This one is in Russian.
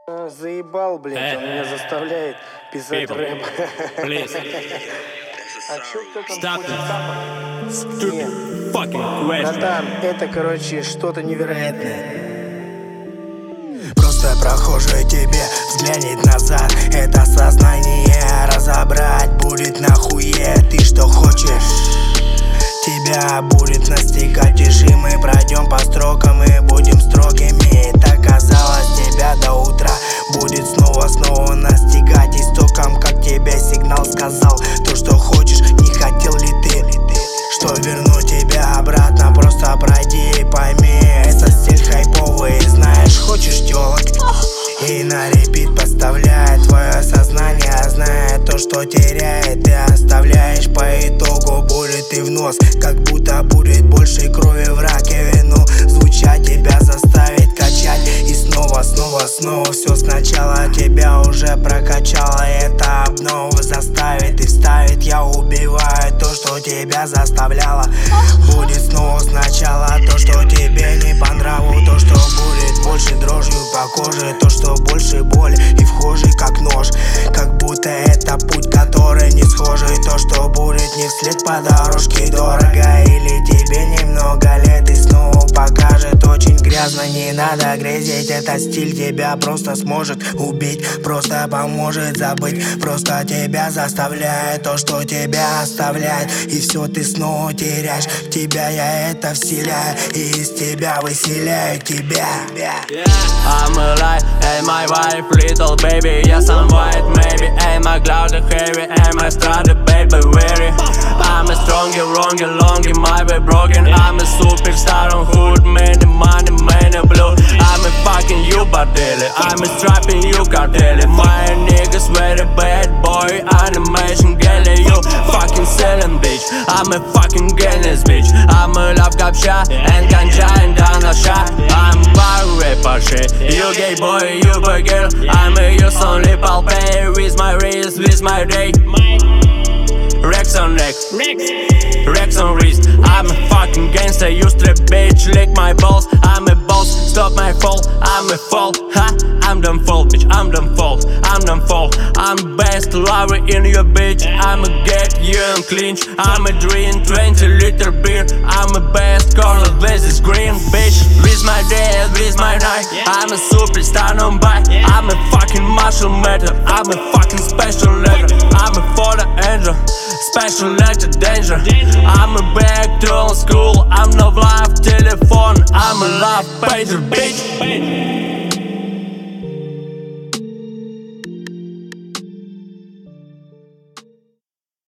Заебал, блядь, он меня заставляет писать рэп. А чё, кто там ходит? Братан, это, короче, что-то невероятное. Просто прохожий тебе взглянет назад. Это сознание разобрать будет нахуе. Ты что хочешь? Тебя будет настигать тиши. Мы пройдем по строкам и будем строгими. Так казалось, тебя до утра будет снова настигать истоком, как тебе сигнал сказал. То, что хочешь, не хотел ли ты? Что верну тебя обратно, просто пройди и пойми. Это стиль хайповый, знаешь, хочешь тёлок. И на репит поставляет твое сознание, зная то, что теряет. Ты оставляешь, по итогу будет и в нос, как будто будет больше крови в раковину. Звучать тебя заставит качать. И снова все сначала тебя уже прокачало. Это обнову заставит и вставит. Я убиваю то, что тебя заставляло. Будет снова сначала то, что тебе не по нраву. То, что будет больше дрожью по коже. То, что больше боли и вхожий как нож. Как будто это путь, который не схожий. То, что будет не вслед по дорожке дорого. Или тебе немного лет и снова покажет очень грязно. Не надо грезить, это стиль тебя просто сможет убить. Просто поможет забыть. Просто тебя заставляет то, что тебя оставляет. И все ты снова теряешь. В тебя я это вселяю. И из тебя выселяю тебя. I'm alive, and my wife, little baby, yes I'm white maybe. And my cloud heavy, and my strata baby weary. I'm a stronger, longer, my way broken. I'm a superstar on hood, many money, many blue. I'm a fucking you bordelli, I'm a strapping you cartelli. My niggas very bad boy, animation galley. You fucking selling bitch, I'm a fucking genius bitch. I'm a love captcha, and ganja and danasha. I'm bar rapper shit, you gay boy, you boy girl. I'm a use only pal pay with my wrist, with my day. Rex on neck, Rex on wrist. I'm a fucking gangster, you strip bitch, lick my balls. I'm a boss, stop my fall, I'm a fall. Ha, I'm done fall, bitch, I'm done fall, I'm done fall. I'm best lover in your bitch, I'ma get you and clinch. I'm a drink 20-liter beer, I'm a best color, this is green, bitch. With my day, with my night, I'm a superstar on bike. I'm a fucking martial method, I'm a fucking special letter. I'm a father angel, special letter danger. I'm a back to school, I'm no live telephone. I'm a love pager bitch.